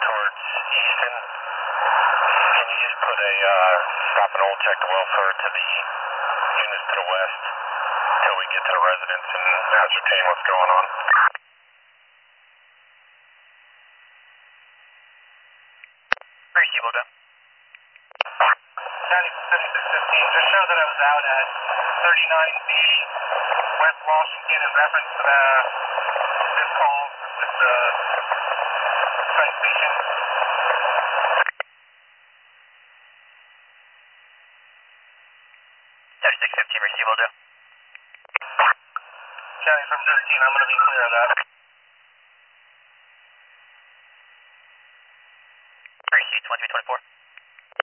towards Easton. Can you just put a stop and hold check the welfare to the units to the west until we get to the residence and ascertain what's going on? Receivable, Joe. County 7615, just show that I was out at 39B West Washington in reference to this call with the train station. 7615, receivable, Joe. County from 13, I'm going to be clear of that. Receive 2324.